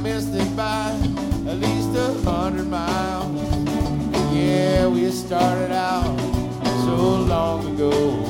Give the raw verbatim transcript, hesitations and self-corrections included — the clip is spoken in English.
missed it by at least a hundred miles. Yeah, we started out so long ago.